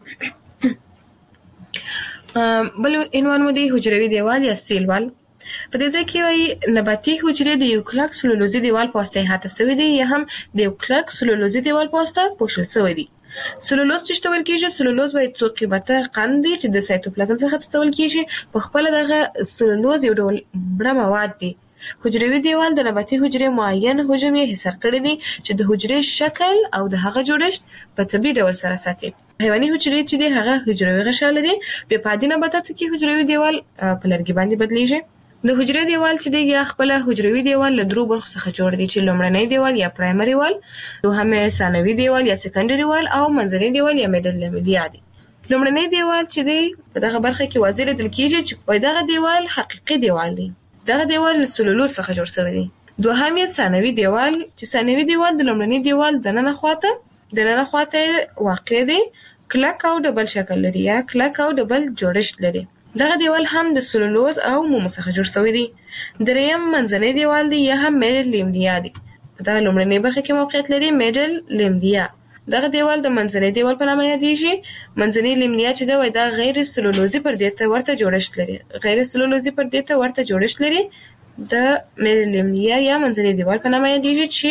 بل عنوان مو دی حجروي دیوال یا سیل وال. په دې ځای کې وايي نباتي حجرې د یو کلک سلولوزي دیوال په واسطه احاطه شوی دي یا هم د یو کلک سلولوزي دیوال په واسطه پوښل شوی دي. سلولوز چې څه ویل کېږي؟ سلولوز وايي څو قیمته قند دي چې د سایتوپلازم څخه څه ویل کېږي. په خپل دغه سلولوز یو ډول بړه مواد دي. حجروي دیوال د نباتي حجرې معین حجم یې حصار کړی دي چې د حجرې شکل او د هغه جوړښت په طبيعي ډول سره ساتي. حیواني حجرې چې دي هغه حجروي غشا لري. په پادي نباتاتو کې حجروي دیوال په لرګي باندې بدلیږي. د حجرې دیوال چې دی یا خپل حجروي دیوال له درو برخو څخه جوړ دی چې لومړنی دیوال یا پرایمري وال، دوهم ثانوي دیوال یا سکندري وال او منځنی دیوال یا میډل لیمیا دی. لومړنی دیوال چې دی په دغه برخه کې واضح لیدل کېږي چې په دغه دیوال حقيقي دیوال دی. دغه دیوال له سلولوز څخه جوړ شوی دی. دوهم یې ثانوي دیوال چې ثانوي دیوال د لومړني دیوال د ننه خواته د ننه خواته واقع دی، کلک او ډبل شکل لري یا کلک او ډبل جوړښت لري. دغه دیوال هم د سلولوز او مومو څخه جوړ شوی دی. دریم منځنی دیوال دی یا هم میډل لیمیا دی. په دغه لومړنۍ برخه کې موقعیت لري میډل لیمیا. دغه دیوال د منځنی دیوال په نامه یادېږي. منځنی لیمیا چې دا وای دا غیر سلولوزي پردې ته ورته جوړښت لري. غیر سلولوزي پردې ته ورته جوړښت لري. د میډل لیمیا یا منځنی دیوال په نامه یادېږي چې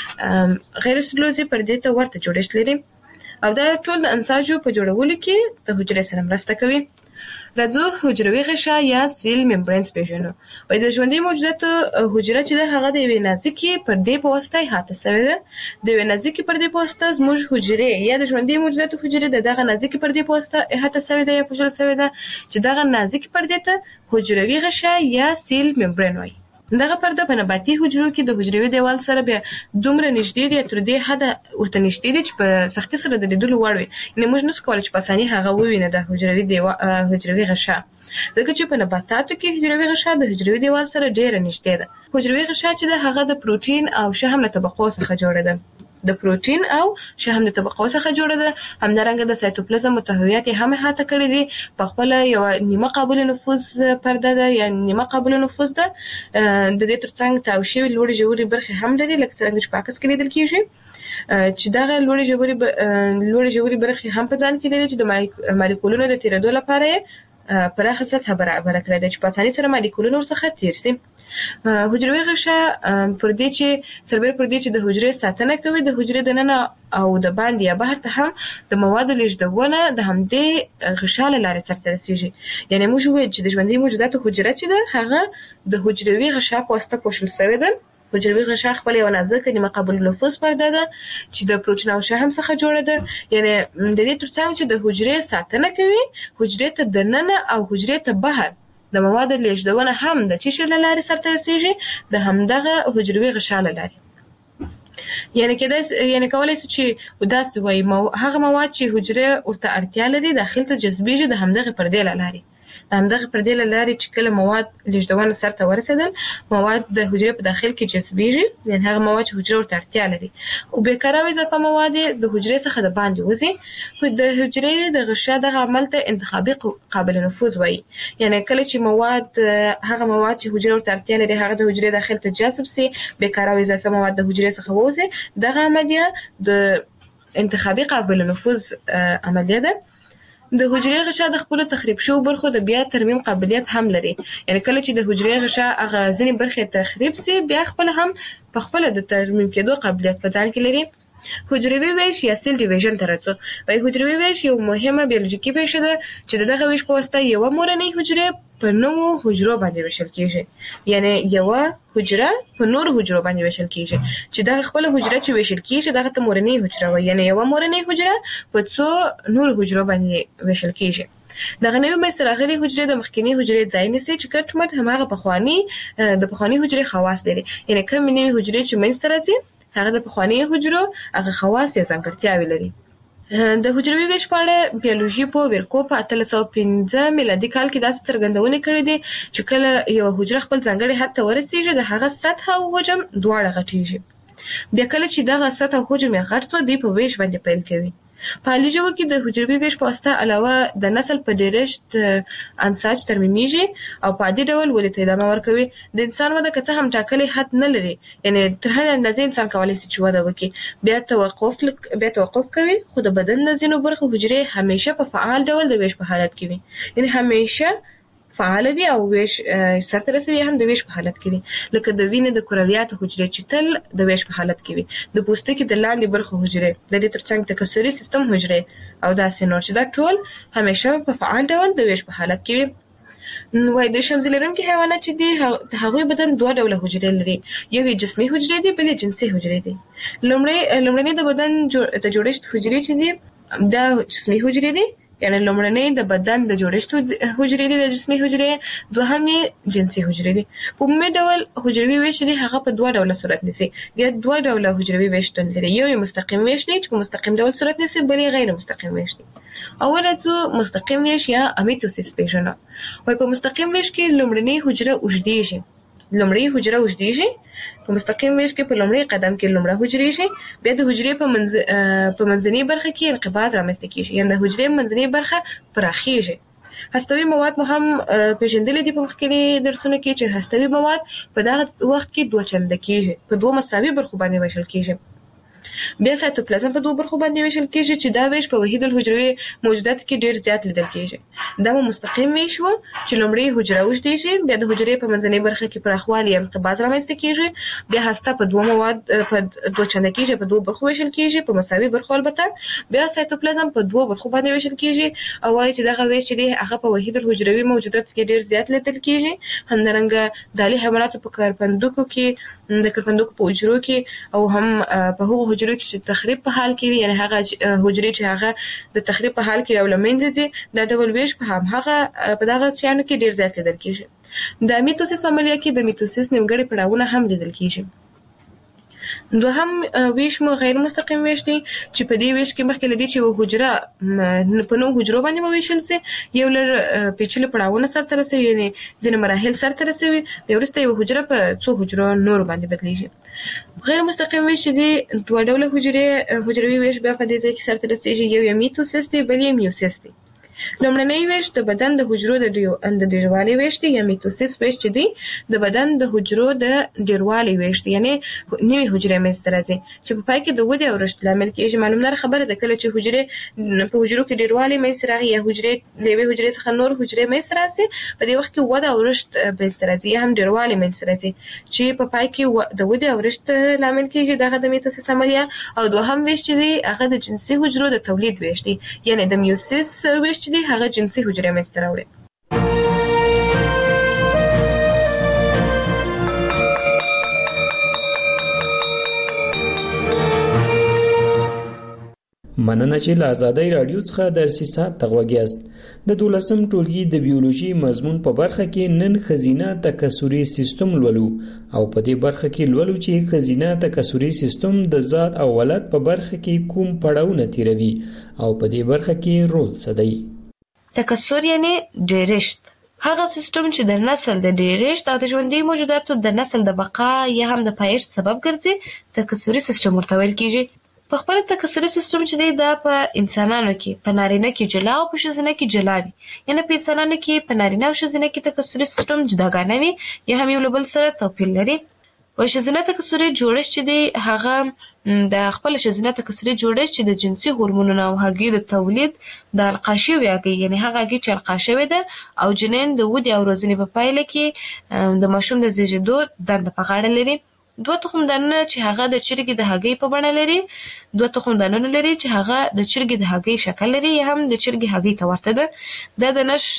غیر سلولوزي پردې ته ورته جوړښت لري او دا ټول د انساجو په جوړولو کې د حجرې سره مرسته کوي. راځو حجروي غشا یا سیل ممبرینز پیژنو. وای د ژوندي موجوداتو حجره چې د هغه د یوې نازکې پردې په واسطه احاطه شوې ده. د یوې نازکې پردې په واسطه زموږ حجرې یا د ژوندي موجوداتو حجرې د دغه نازکې پردې په واسطه احاطه شوې ده یا پوښل شوې ده چې دغه نازکې پردې ته حجروي غشا یا سیل ممبرین وایي. دغه پرده په نباتي حجرو کې د حجروي دیوال سره بیا دومره نږدې دی تر دې حده ورته نږدې دی چې په سختي سره د لیدلو وړ وي. یعنې موږ نشو کولی چې په اساني هغه ووینو د حجروي دیوال حجروي غشا، ځکه چې په نباتاتو کې حجروي غشا د حجروي دیوال سره ډېره نږدې ده. حجروي غشا چې د هغه د پروټین او شحم له طبقو څخه جوړه ده. د پروټین او شحم د طبقو څخه جوړه ده. همدارنګه د سایتوپلازم متحویات هم احاطه کړي دي. په خپل یو نیمه قابل نفوذ پرده ده یا نیمه قابل نفوذ ده. د دې ترڅنګ تاو شوي لوړې ژورې برخې هم لري لکه څرنګه چې په عکس کې لیدل کېږي چې دغه لوړې ژورې لوړې ژورې برخې هم په ځان کې لري چې د مالیکولونو د تیرېدو لپاره پراخه سطحه برابره کړې ده چې په اسانۍ سره مالیکولونه ورڅخه تیر شي. حجروي غشا پر دې چې سربېره پر دې چې د حجرې ساتنه کوي د حجرې دننه او د باندې یا بهر ته هم د موادو لیږدونه د همدې غشا له لارې سرته رسیږي. یعنې موږ وویل چې د ژوندي موجوداتو حجره چې ده هغه د حجروي غشا په واسطه پوښل شوې ده. حجروي غشا خپل یو نازکه نیمه قابل نفوذ پرده ده چې د پروټین او شحم څخه جوړه ده. یعنې د دې ترڅنګ چې د حجرې ساتنه کوي حجرې ته دننه او حجرې ته بهر د موادو لیږدونه هم د چی شي له لارې سرته رسیږي د همدغه حجروي غشا له لارې. یعنی کېدای یعنی کولای شي چې داسې وایي هغه مواد چې حجره ورته اړتیا لري داخل ته جذبېږي د همدغه پردې له لارې د همدغه پردې له لارې چې کله مواد لېږدونه سر ته ورسېدل مواد د حجرې په داخل کې جذبېږي یعنې هغه مواد چې حجره ورته اړتیا لري او بېکاره او اضافه مواد د حجرې څخه د باندې وځي د حجرې د غشا دغه عمل ته انتخابي قابل نفوذ وایي یعنې کله چې مواد هغه مواد چې حجره ورته اړتیا لري هغه د حجرې داخل ته جذب سي بېکاره او اضافه مواد د حجرې څخه ووځي دغه عملیه د انتخابي قابل نفوذ عملیه ده د حجرې غشا د خپل تخریب شو برخو د بیا ترمیم قابلیت هم لري یعنی کله چې د حجرې غشا هغه ځینې برخې تخریب سي بیا خپل هم په خپل د ترمیم کېدو قابلیت په ځان کې لري حجروي ویش یا سیل ډیویژن ته راځو وای حجروي ویش یو مهمه بیولوژیکي پیښه ده چې دغه ویش په واسطه یو مورنۍ حجره په نوو حجرو باندې ویشل کیږي یعنی یو حجره په نور حجرو باندې ویشل کیږي چې دغه خپل حجره چې ویشل کیږي دغه ته مورنۍ حجره وای یعنی یو مورنۍ حجره په څو نور حجرو باندې ویشل کیږي دغه نوې مې سراغلي حجره د مخکینی حجرې ځای نسی چې کټ مټ هماغه پخوانی د پخوانی حجرې خواص لري یعنی کوم نوې حجرې چې منځ ته راځي هغه د پخوانی حجرو هغه خواص یا ځانګړتیاوې لري د حجروي ویش په اړه بیولوژي په ورکو په اتلس سوه پنځه میلادي کال کې دا څرګندونه کړې دي چې کله یو حجره خپل ځانګړي حد ته ورسیږي د هغه سطح او حجم دواړه غټیږي بیا کله چې دغه سطح او حجم یې غټ سو دوی په ویش باندې پیل کوي په حالي ژوو کې د حجروي ویش په واسطه علاوه د نسل په ډیرښت انساج ترمیمیږي او په عادي ډول ولې ته ادامه ورکوي د انسان وده که څه هم ټاکلي حد نه لري یعنی تر هغې اندازې انسان کولی شي چې وده وکړي بیا توقف بیا توقف کوي خو د بدن د ځینو برخو حجرې همیشه په فعال ډول د ویش په حالت کې وي یعنی همیشه فعال وي او ویش سرته رسوي هم د ویش په حالت کې وي لکه د وینې د کرویاتو حجرې چې تل د ویش په حالت کې وي د پوستکي د لاندې برخو حجرې د دې ترڅنګ تکثري سیستم حجرې او داسې نور چې دا ټول همیشه په فعال ډول د ویش په حالت کې وي وای د شمزي لرونکي حیوانات چې دي د هغوی بدن دوه ډوله حجرې لري یو یې جسمي حجرې دي بل یې جنسي حجرې دي لومړی لومړنۍ د بدن د جوړښت حجرې چې دي دا جسمي حجرې دي یعنی لومړنۍ د بدن د جوړښت حجرې دي د جسمي حجرې دوهم یې جنسي حجرې دي په عمومي ډول حجروي ویش دی هغه په دوه ډوله صورت نیسي بیا دوه ډوله حجروي ویش شتون لري یو یې مستقیم ویش دی چې په مستقیم ډول صورت نیسي بل یې غیر مستقیم ویش دی اوله څو مستقیم ویش یا امیتوسیس پیژنو وای په مستقیم ویش کې لومړنۍ حجره اوږدیږي لومړی حجره اوږدیږي په مستقیم ویش کې په لومړي قدم کې لومړی حجرې شي بیا د حجرې په منځ په منځنۍ برخه کې انقباض رامنځته کیږي یعنی د حجرې منځنۍ برخه پراخیږي هستوي مواد مو هم پیژندل دي په مخکینی درسونو کې چې هستوي مواد په دغه وخت کې دوه چنده کیږي په دوه مساوي برخو باندې ویشل کیږي بیا سایتوپلازم په دوه برخو باندې ویشل کیږي چې دا ویش په وحید الحجروي موجودات کې ډیر زیات لیدل کیږي دا مستقیم ویش وو چې لومړی حجره اوږدیږي بیا د حجرې په منځنۍ برخه کې پراخوالی انقباض رامنځته کیږي بیا هسته په دوه مواد په دوه چنده کیږي په دوه برخو ویشل کیږي په مساوي برخو البته بیا سایتوپلازم په دوه برخو باندې ویشل کیږي او وايي چې دغه ویش دی هغه په وحید الحجروي موجودات کې ډیر زیات لیدل کیږي همدارنګه د علی حیواناتو په کارپندوکو کې د کارپندوکو په حجرو کې او هم په هغو حجرو کې چې تخریب په حال کې وي یعنی هغه حجرې چې هغه د تخریب په حال کې او لمنځه دي دا ډول ویش په هم هغه په دغه شیانو کې ډیر زیات لیدل کیږي د میتوسیس عملیه کې د میتوسیس نیمګړي پړاوونه هم لیدل کیږي دوهم ویش مو غیر مستقیم ویش دی چې په دې ویش کې مخکې لدی چې حجره په نو حجرو باندې ویشل سي یو لر پیچلي پړاوونه سره رسوي یعنی ځینې مراحل سره رسوي بیا وروسته یو حجره په څو حجرو نور باندې بدلیږي غیر مستقیم ویش دی دوه ډوله حجرې حجروي ویش بیا په دې ځای کې سره رسیږي یو یې میتوسیس دی بل یې میوسیس دی لومړنی ویش د بدن د حجرو د ډیروالي ویش دی یا میتوسیس ویش چې دی د بدن د حجرو د ډیروالي ویش دی یعنی نوې حجرې منځته راځي چې په پای کې د ودې او رشد لامل کېږي معلومه خبره ده کله چې حجرې په حجرو کې ډیروالي منځته راغی یا حجرې له یوې حجرې څخه نور حجرې منځته راځي په دې وخت کې وده او رشد منځته راځي یا هم ډیروالي منځته راځي چې په پای کې د ودې او رشد لامل کېږي دغه د میتوسیس عملیه او دوهم ویش چې دی هغه د جنسي حجرو د تولید ویش دی یعنی د میوسیس ویش دی هغه جنسي حجرې منځته راوړي مننه چې له آزادۍ راډیو څخه درسي ساعت ته غوږ یاست د دولسم ټولګي د بیولوژي مضمون په برخه کې نن خزینه تکثري سیستم لولو او په دې برخه کې لولو چې خزینه تکثري سیستم د ذات او ولادت په برخه کې کوم پړاوونه تیروي او په دې برخه کې رول څه دی. تکثر یعنی ډیرشت، هغه سیستم چې د نسل د ډیرشت او د ژوندۍ موجوداتو د نسل د بقا یا هم د پایښت سبب ګرځي، تکثري سیستم ورته ویل کیږي. په خپل تکثري سیستم چې دی دا په انسانانو کې په نارینه کې جلا او په ښځینه کې جلا وي، یعنی په انسانانو کې په نارینه او ښځینه کې تکثري سیستم جداګانه وي یا هم یو له بل سره توپیر لري. په ښځینه تکثري جوړښت چې دی هغه د خپل ښځینه تکثري جوړښت چې د جنسي هورمونونو او هګۍ د تولید د القا شوې هګۍ، یعنی هغه هګۍ چې القا شوې ده او جنین د ودې او روزنې په پایله کې د ماشوم د زیږېدو دنده په غاړه لري. دوه تخم دانونه چې هغه د چرګې د هګۍ په بڼه لري، دوه تخم دانونه لري چې هغه د چرګې د هګۍ شکل لري یا هم د چرګې هګۍ ته ورته ده. دا د نش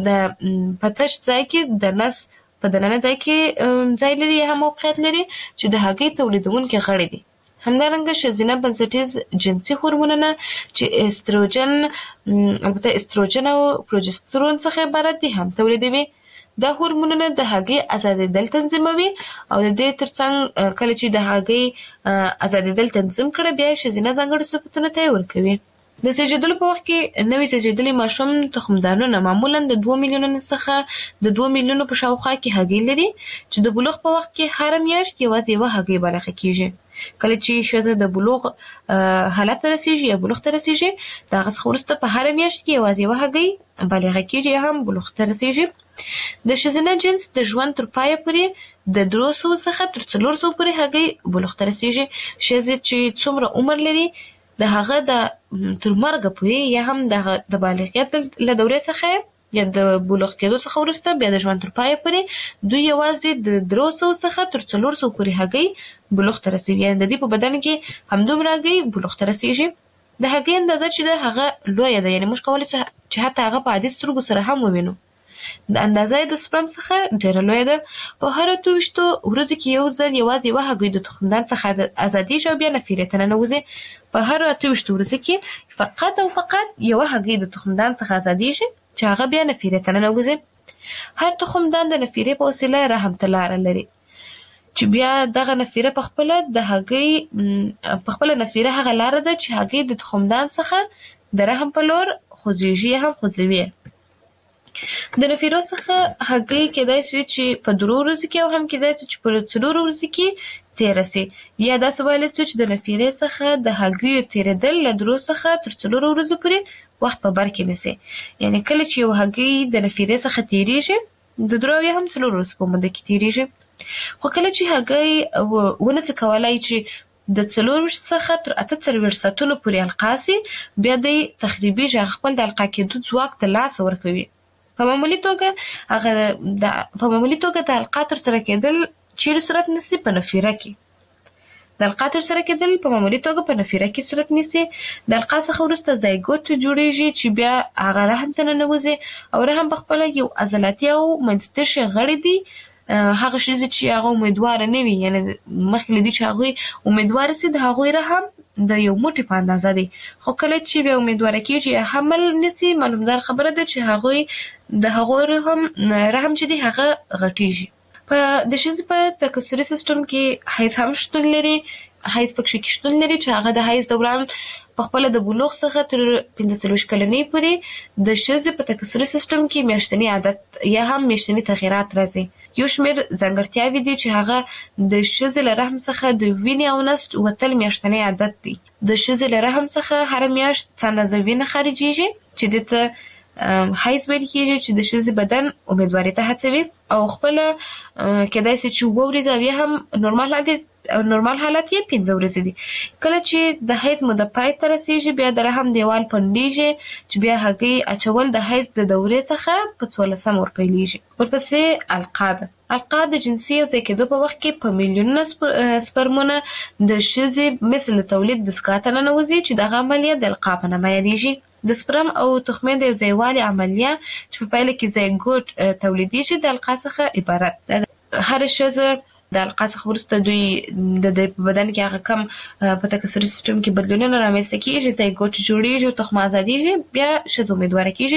د پتش ځای کې د نس په دننه ځای کې ځای لري یا هم موقعیت لري چې د هګۍ تولیدونکي غړي دي. همدارنګه ښځینه بنسټیز جنسي هورمونونه چې استروجن البته استروجن او پروجسترون څخه عبارت دي هم تولیدوي. دا هورمونونه د هګۍ ازادېدل تنظیموي او د دې ترڅنګ کله چې د هګۍ ازادېدل تنظیم کړي بیا ښځینه ځانګړي صفتونه ته ورکوي. د زیږیدلو په وخت کې نوې زیږیدلي ماشوم تخمدانونه معمولا د دوه میلیونو څخه د دوه میلیونو په شاوخوا کې هګۍ لري چې د بلوغ په وخت کې هر میاشت یوازې یوه هګۍ بالغه کیږي. کله چې ښځه د بلوغ حالت ته رسیږي یا بلوغ ته رسیږي د هغه څخه وروسته په هره میاشت کې یوازې یوه هګۍ بالغه کیږي یا هم بلوغ ته رسیږي. د ښځینه جنس د ژوند تر پایه پورې د درې سوه څخه تر څلور سوه پورې هګۍ بلوغ ته رسیږي. ښځې چې څومره عمر لري د هغه د تر مرګه پورې یا هم د بالغیت له دورې څخه یا د بلوغ کېدو څخه وروسته بیا د ژوند تر پایه پورې دوی یوازې د درې سوه څخه تر څلور سوه پورې هګۍ بلوغ ته رسیږي، یعنې د دې په بدن کې همدومره هګۍ بلوغ ته رسیږي. د هګۍ اندازه چې ده هغه لویه ده، یعنې موږ کولی چې حتی هغه په عادي سترګو سره هم ووینو. د اندازه د سپرم څخه ډېره لویه ده. په هره اته ویشتو ورځو کې یو ځل یوازې یوه هګۍ د تخمدان څخه ازادېږي او بیا نفیرې ته ننوځي. په هره اته ویشتو ورځو کې فقط او فقط یوه هګۍ د تخمدان څخه ازادېږي چې هغه بیا نفیرې ته ننوځي. هر تخمدان د نفیرې په وسیله رحم ته لاره لري چې بیا دغه نفیره په خپله د هګۍ په خپله نفیره هغه لاره ده چې هګۍ د تخمدان څخه د رحم په لور خوځېږي یا هم خوځوي. د نفیرو څخه هګۍ کېدای شي چې په درو ورځو کې او هم کېدای شي چې په څلورو ورځو کې تېره سي، یا داسې ویلی شو چې د نفیرې څخه د هګیو تېرېدل له درو څخه تر څلورو ورځو پورې وخت په بر کې نیسي. یعنې کله چې یو هګۍ د نفیرې څخه تېرېږي د درو یا هم څلورو ورځو په موده کې تېرېږي. خو کله چې هګۍ ونسي کولی چې د څلور څخه تر اته څلوېښت ساعتونو پورې القا سي بیا دی تخریبېږي، هغه خپل د القا کېدو ځواک ته لاس ورکوي. په معمولي توګه هغه د په معمولي توګه د القا ترسره کېدل چیرې صورت نیسي؟ په نفیره کې. د القا ترسره کېدل په معمولي توګه په نفیره کې صورت نیسي. د القا څخه وروسته زایګوت جوړېږي چې بیا هغه رحم ته ننوځي او رحم په خپله یو عضلاتي او منځتشي غړي دي. هغه ښځې چې هغه امیدواره نه وي، یعنې مخکې له دې چې هغوی امیدواره سي د هغوی رحم د یو موټي په اندازه دی. خو کله چې بیا امیدواره کېږي یا حمل نیسي معلومدار خبره ده چې هغوی د هغوی رحم رحم چې دی هغه غټېږي. په د ښځې په تکثري سیستم کې حیض هم شتون لري. حیض پکې کې شتون لري چې هغه د حیض دوران په خپله د بلوغ څخه تر پنځه څلوېښت کلنۍ پورې د ښځې په تکثري سیستم کې میاشتني عادت یا هم میاشتني تغیرات راځي. یو شمېر ځانګړتیاوې دي چې هغه د ښځې له رحم څخه د وینې او نسج وتل میاشتنی عادت دی. د ښځې له رحم څخه هره میاشت څه اندازه وینه خارجېږي چې دې ته حیض ویل کېږي، چې د ښځې بدن امیدوارۍ ته هڅوي او خپله کېدای شي چې اووه ورځې او یا هم نورمال حالت نورمال حالت یې پنځه ورځې دي. کله چې د حیض موده پای ته رسېږي بیا د رحم دیوال پنډېږي چې بیا هګۍ اچول د حیض د دورې څخه په څوارلسم ورپیلېږي. ورپسې القا ده. القا د جنسي یو ځای کېدو په وخت کې په میلیونونه سپرمونه د ښځې مثل تولید دستګاه ته ننوځي چې دغه عملیه د القا په نامه یادېږي. د سپرم او تخمې د یو ځایوالي عملیه چې په پایله کې زایګوټ تولیدېږي د القا څخه عبارت ده. هره ښځه د القا څخه وروسته دوی د دوی په بدن کې هغه کم په تکثري سیستم کې بدلونونه رامنځته کېږي، زایګوټ جوړېږي او تخم ازادېږي، بیا ښځه امیدواره کېږي.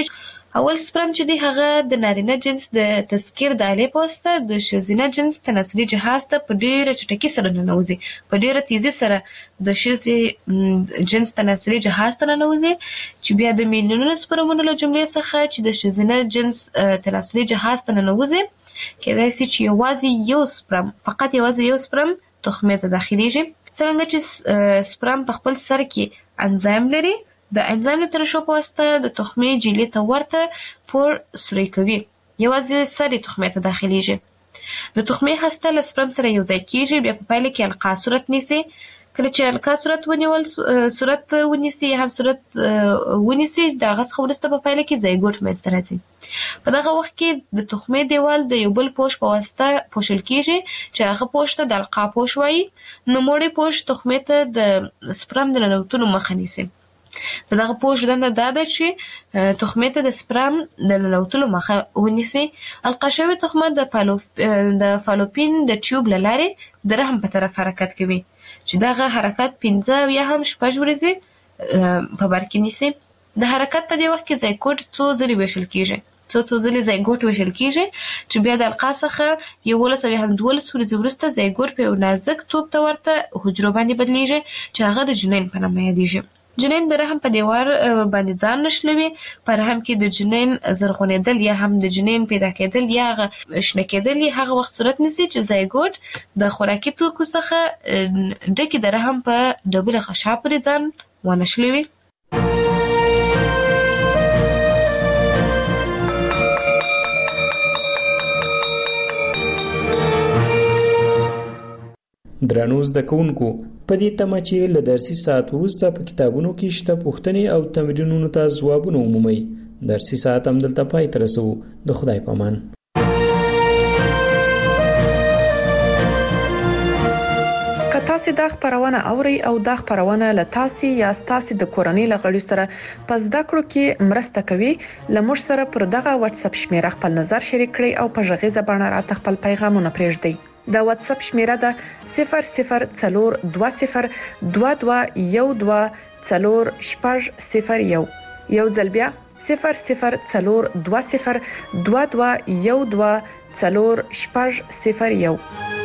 اول سپرم چې دی هغه د نارینه جنس د تذکیر د آلې په واسطه د ښځینه جنس تناسلي جهاز ته په ډیره چټکۍ سره ننوځي، په ډیره تیزی سره د ښځې جنس تناسلي جهاز ته ننوځي، چې بیا د میلیونونو سپرمونو له جملې څخه چې د ښځینه جنس تناسلي جهاز ته ننوځي، کېدای شي چې یوازې یو سپرم فقط یوازې یو سپرم تخمې ته داخليږي. څنګه چې سپرم په خپل سر کې انزایم لري، د انزایم د ترشح په واسطه د تخمې جیلې ته ورته پور سوري کوي، یوازې سر یې تخمې ته داخليږي. د تخمې هسته له سپرم سره یو ځای کیږي، بیا په پایله کې القا صورت نیسي. کله چې القا صورت ونیول صورت ونیسي هم صورت ونیسي، د هغه څخه وروسته په پایله کې زایګوټ منځته راځي. په دغه وخت کې د تخمې دیوال د یو بل پوش په واسطه پوښل کیږي چې هغه پوش ته د القا پوش وایي. نوموړی پوش تخمې ته د سپرم د ننوتلو مخه نیسي. د دغه پوش دنده دا ده چې تخمې ته د سپرم د ننوتلو مخه ونیسي. القا شوې تخمه د فالوپ د فالوپین د ټیوب له لارې د رحم په طرف حرکت کوي، چې دغه حرکت پنځه یا هم شپږ ورځې په بر کې نیسي. د حرکت په دې وخت کې زایګوټ څو ځلې ویشل کیږي څو څو ځلې زایګوټ ویشل کیږي، چې بیا د القا څخه یولس او یا هم دولس ورځې وروسته زایګوټ په یو نازک توپ ته ورته حجرو باندې بدلیږي، چې هغه د جنین په نامه یادیږي. جنین د رحم په دیوار باندې ځان نښلوي. په رحم کې د جنین زرغونېدل یا هم د جنین پیدا کېدل یا شنه کېدل هغه وخت صورت نیسي چې زایګوټ د خوراکي توکو څخه ډکې د رحم په ډبله غشا پورې ځان ونښلوي. درنو زده کوونکو، په دې تمه چې له درسي ساعت وروسته په کتابونو کې شته پوښتنې او تمرینونو ته ځوابونه ومومئ. درسي ساعت همدلته پای ته رسوو. د خدای په امان. که تاسو دا خبرونه اورئ او دا خبرونه له تاسو یا تاسو د کورنۍ لغړي سره په زده کړو کې مرسته کوي، لمر سره پر دغه واتس اپ شمیره خپل نظر شریک کړئ او په ژغې زبانه راته خپل پیغامونه پرېږدئ. دا واتس اپ شمیره ده صفر صفر څلور دوه صفر دوه دوه یو دوه څلور شپږ صفر یو. یو ځل بیا صفر صفر څلور دوه صفر دوه دوه یو دوه څلور شپږ صفر یو.